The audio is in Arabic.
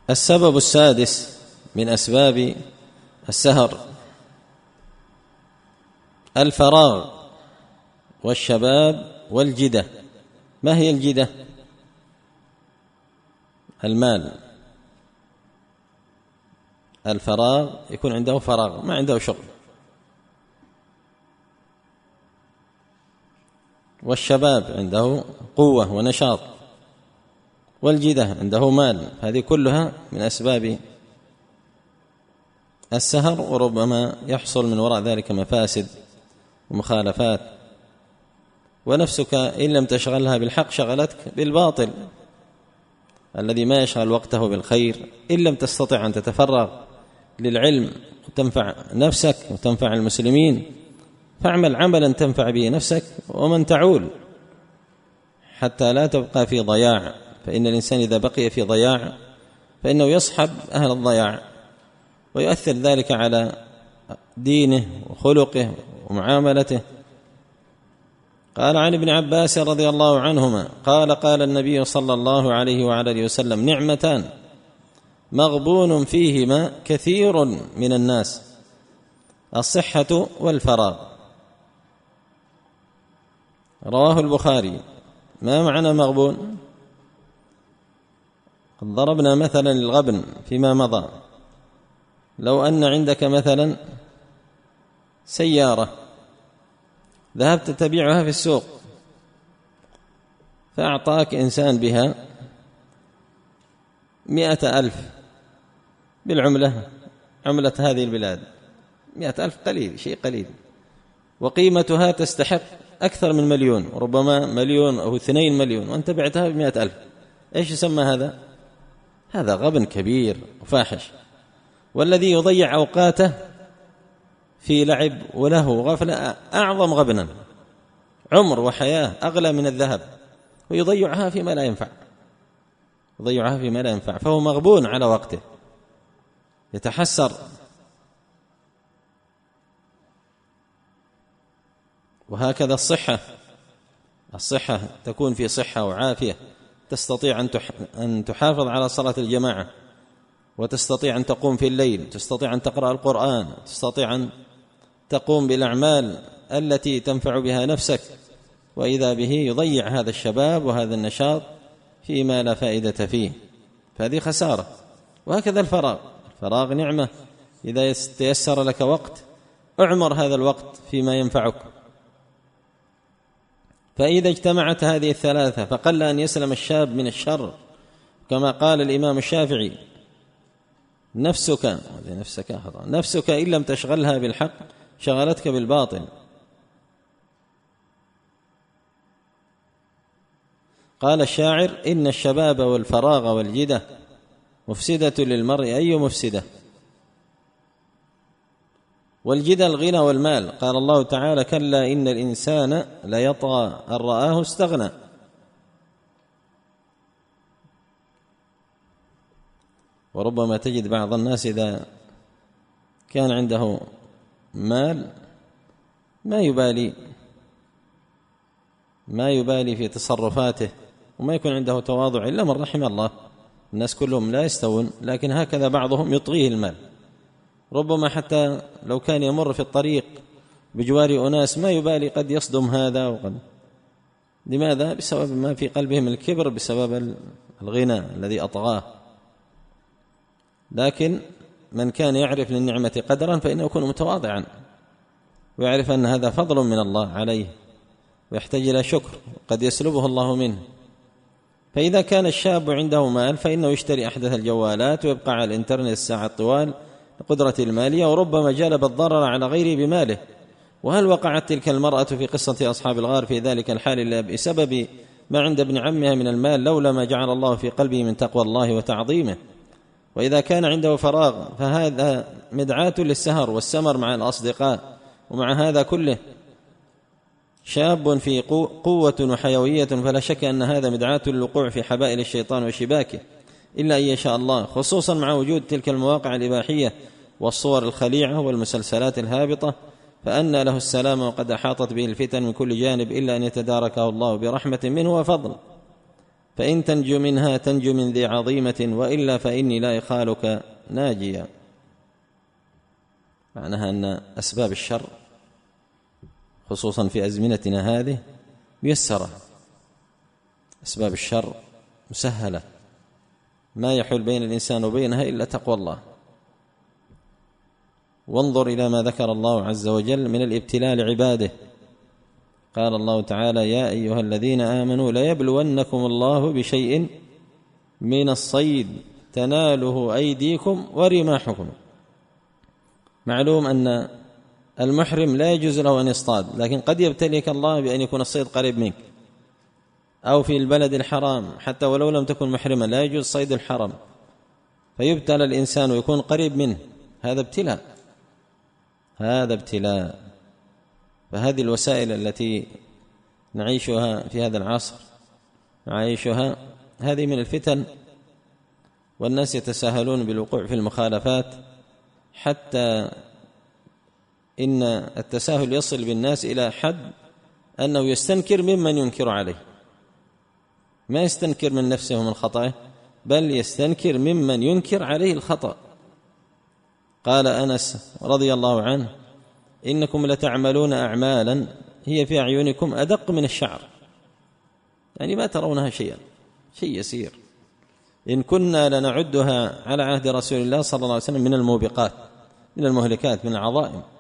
السبب السادس من أسباب السهر الفراغ والشباب والجدة. ما هي الجدة؟ المال. الفراغ يكون عنده فراغ، ما عنده شغل. والشباب عنده قوة ونشاط، والجدة عنده مال. هذه كلها من أسباب السهر، وربما يحصل من وراء ذلك مفاسد ومخالفات. ونفسك إن لم تشغلها بالحق شغلتك بالباطل، الذي ما يشغل وقته بالخير. إن لم تستطع أن تتفرغ للعلم وتنفع نفسك وتنفع المسلمين، فاعمل عملا تنفع به نفسك ومن تعول، حتى لا تبقى في ضياع. فإن الإنسان إذا بقي في ضياع فإنه يصحب أهل الضياع، ويؤثر ذلك على دينه وخلقه ومعاملته. قال عن ابن عباس رضي الله عنهما قال قال النبي صلى الله عليه وعلى اله وسلم: نعمتان مغبون فيهما كثير من الناس، الصحة والفراغ. رواه البخاري. ما معنى مغبون؟ قد ضربنا مثلا للغبن فيما مضى. لو أن عندك مثلا سيارة ذهبت تبيعها في السوق، فأعطاك إنسان بها 100,000 بالعملة، عملة هذه البلاد. 100,000 قليل، شيء قليل، وقيمتها تستحق أكثر من 1,000,000، ربما 1,000,000 أو 2,000,000، وأنت بعتها ب100,000. إيش يسمى هذا؟ هذا غبن كبير وفاحش. والذي يضيع أوقاته في لعب وله غفلة أعظم غبنا. عمر وحياة أغلى من الذهب، ويضيعها فيما لا ينفع، يضيعها فيما لا ينفع، فهو مغبون على وقته، يتحسر. وهكذا الصحة تكون في صحة وعافية، تستطيع أن تحافظ على صلاة الجماعة، وتستطيع أن تقوم في الليل، تستطيع أن تقرأ القرآن، تستطيع أن تقوم بالأعمال التي تنفع بها نفسك. وإذا به يضيع هذا الشباب وهذا النشاط فيما لا فائدة فيه، فهذه خسارة. وهكذا الفراغ نعمة. إذا تيسر لك وقت اعمر هذا الوقت فيما ينفعك. فإذا اجتمعت هذه الثلاثة فقل أن يسلم الشاب من الشر، كما قال الإمام الشافعي: نفسك إن لم تشغلها بالحق شغلتك بالباطل. قال الشاعر: إن الشباب والفراغ والجدة مفسدة للمرء أي مفسدة. والجدة الغنى والمال. قال الله تعالى: كلا إن الإنسان ليطغى أن رآه استغنى. وربما تجد بعض الناس إذا كان عنده مال ما يبالي في تصرفاته، وما يكون عنده تواضع إلا من رحم الله. الناس كلهم لا يستوون، لكن هكذا بعضهم يطغيه المال. ربما حتى لو كان يمر في الطريق بجوار أناس ما يبالي، قد يصدم هذا وقد. لماذا؟ بسبب ما في قلبه من الكبر، بسبب الغنى الذي أطغاه. لكن من كان يعرف للنعمة قدرا فإنه يكون متواضعا، ويعرف أن هذا فضل من الله عليه، ويحتاج إلى شكر قد يسلبه الله منه. فإذا كان الشاب عنده مال فإنه يشتري أحدث الجوالات ويبقى على الإنترنت الساعة طوال لقدرة المالية، وربما جلب الضرر على غيره بماله. وهل وقعت تلك المرأة في قصة أصحاب الغار في ذلك الحال إلا بسبب ما عند ابن عمها من المال، لولا ما جعل الله في قلبه من تقوى الله وتعظيمه؟ وإذا كان عنده فراغ فهذا مدعاة للسهر والسمر مع الأصدقاء. ومع هذا كله شاب في قوة وحيوية، فلا شك أن هذا مدعاة للوقوع في حبائل الشيطان وشباكه، إلا أن يشاء الله، خصوصا مع وجود تلك المواقع الإباحية والصور الخليعة والمسلسلات الهابطة. فأنى له السلام وقد أحاطت به الفتن من كل جانب، إلا أن يتداركه الله برحمة منه وفضل. فإن تنجو منها تنجو من ذي عظيمة، وإلا فإني لا إخالك ناجيا. معناها أن أسباب الشر خصوصا في أزمنتنا هذه ميسرة، أسباب الشر مسهلة، ما يحول بين الإنسان وبينها إلا تقوى الله. وانظر إلى ما ذكر الله عز وجل من الابتلاء لعباده. قال الله تعالى: يا أيها الذين آمنوا ليبلونكم الله بشيء من الصيد تناله أيديكم ورماحكم. معلوم أن المحرم لا يجوز له أن يصطاد، لكن قد يبتليك الله بأن يكون الصيد قريب منك، أو في البلد الحرام حتى ولو لم تكن محرما لا يجوز صيد الحرم، فيبتلى الإنسان ويكون قريب منه. هذا ابتلاء، هذا ابتلاء. فهذه الوسائل التي نعيشها في هذا العصر نعيشها هذه من الفتن، والناس يتساهلون بالوقوع في المخالفات، حتى إن التساهل يصل بالناس إلى حد أنه يستنكر ممن ينكر عليه، ما يستنكر من نفسه ومن خطأه، بل يستنكر ممن ينكر عليه الخطأ. قال أنس رضي الله عنه: إنكم لتعملون أعمالا هي في أعينكم أدق من الشعر، يعني ما ترونها شيئا، شيء يسير. إن كنا لنعدها على عهد رسول الله صلى الله عليه وسلم من الموبقات، من المهلكات، من العظائم.